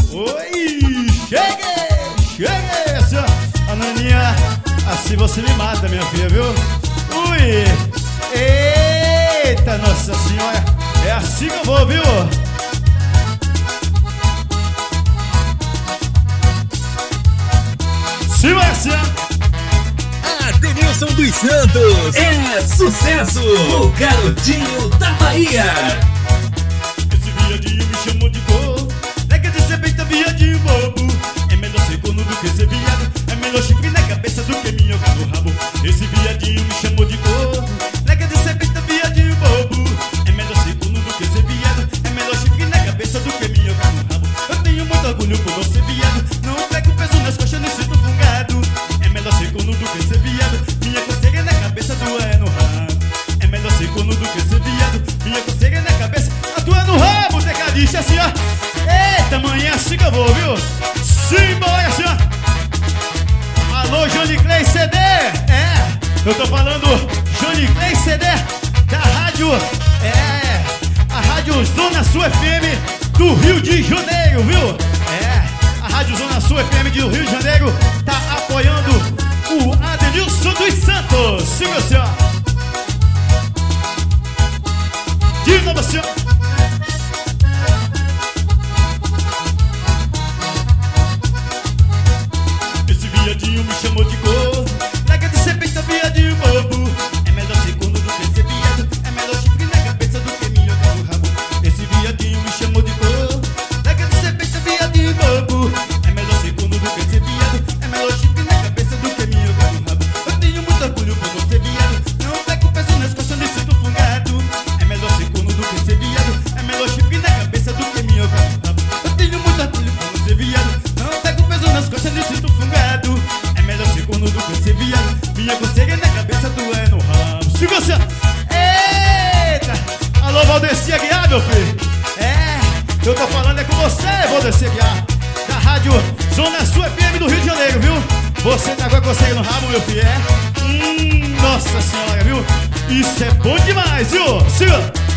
Oi, cheguei, assim, ó. Ananinha, assim você me mata, minha filha, viu? Ui, eita, nossa senhora, é assim que eu vou, viu? Se vai assim, Adenilson dos Santos é sucesso, o garotinho da Bahia. Esse viadinho me chamou de cor, nega de ser beita, viadinho bobo. É melhor ser corno do que ser viado, é melhor chifre na cabeça do que minhoca no rabo. Esse viadinho me chamou de cor, nega de ser beita, viadinho bobo. É melhor ser corno do que ser viado, é melhor chifre na cabeça do que minhoca no rabo. Eu tenho muito orgulho por não ser viado, não pego peso nas costas nem sinto fungado. É melhor ser corno do que ser viado, minha coceira na cabeça doer no rabo. É melhor ser corno do que ser viado, minha coceira na cabeça atua no rabo, tecladista assim, ó. Eita, manhã assim que eu vou, viu? Simbora assim, ó. Alô, Johnny Clay CD. É, eu tô falando Johnny Clay CD da rádio, a Rádio Zona Sul FM do Rio de Janeiro, viu? É, a Rádio Zona Sul FM do Rio de Janeiro tá apoiando o Adenilson dos Santos. Siga assim, ó. De novo assim, ó. Viadinho me chamou de cor, nega de ser beita, viadinho bobo. É melhor ser corno do que ser viado, é melhor chifre na cabeça do que minhoca no rabo. Esse viadinho me chamou de cor, nega de ser beita, viadinho bobo. É melhor ser corno do que ser viado, é melhor chifre na cabeça do que minhoca no rabo. Eu tenho muito orgulho por não ser viado, não pego peso nas costas nem sinto fungado. É melhor ser corno do que ser viado, é melhor chifre na cabeça do que minhoca no rabo. Eu tenho muito orgulho por não ser viado, não pego peso nas costas nem sinto fungado. É melhor ser corno do que ser viado, minha coceira na cabeça doer no rabo. Se você... Eita! Alô, Valdeci Aguiar, meu filho. É, eu tô falando é com você, Valdeci Aguiar, da Rádio Zona Sul FM do Rio de Janeiro, viu? Você tá com a coceira no rabo, meu filho, é? Nossa senhora, viu? Isso é bom demais, viu? Siga!